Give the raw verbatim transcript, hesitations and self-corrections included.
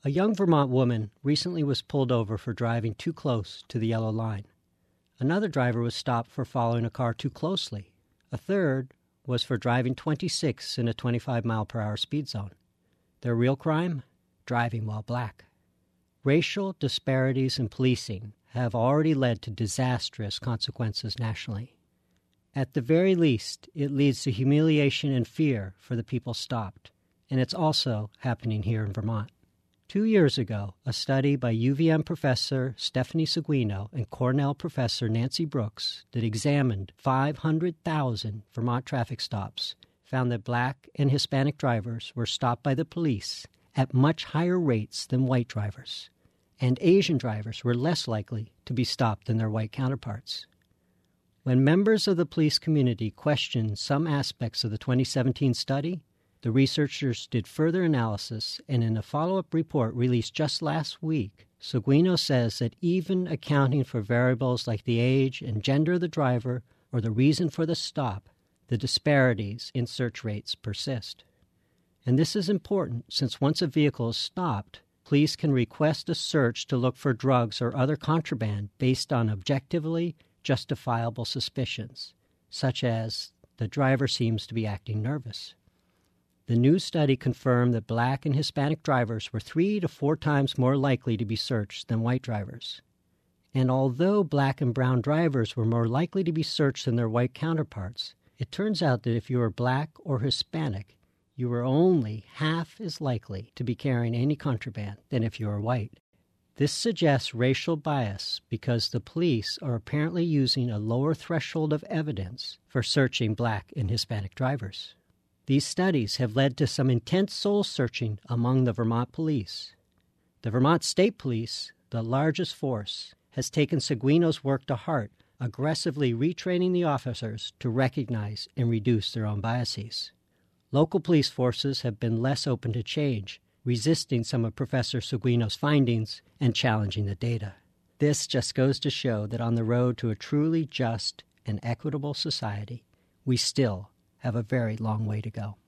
A young Vermont woman recently was pulled over for driving too close to the yellow line. Another driver was stopped for following a car too closely. A third was for driving twenty-six in a twenty-five mile per hour speed zone. Their real crime? Driving while black. Racial disparities in policing have already led to disastrous consequences nationally. At the very least, it leads to humiliation and fear for the people stopped, and it's also happening here in Vermont. Two years ago, a study by U V M professor Stephanie Seguino and Cornell professor Nancy Brooks that examined five hundred thousand Vermont traffic stops found that black and Hispanic drivers were stopped by the police at much higher rates than white drivers, and Asian drivers were less likely to be stopped than their white counterparts. When members of the police community questioned some aspects of the twenty seventeen study, the researchers did further analysis, and in a follow-up report released just last week, Seguino says that even accounting for variables like the age and gender of the driver or the reason for the stop, the disparities in search rates persist. And this is important since once a vehicle is stopped, police can request a search to look for drugs or other contraband based on objectively justifiable suspicions, such as the driver seems to be acting nervous. The new study confirmed that black and Hispanic drivers were three to four times more likely to be searched than white drivers. And although black and brown drivers were more likely to be searched than their white counterparts, it turns out that if you are black or Hispanic, you are only half as likely to be carrying any contraband than if you are white. This suggests racial bias because the police are apparently using a lower threshold of evidence for searching black and Hispanic drivers. These studies have led to some intense soul-searching among the Vermont police. The Vermont State Police, the largest force, has taken Seguino's work to heart, aggressively retraining the officers to recognize and reduce their own biases. Local police forces have been less open to change, resisting some of Professor Seguino's findings and challenging the data. This just goes to show that on the road to a truly just and equitable society, we still have a very long way to go.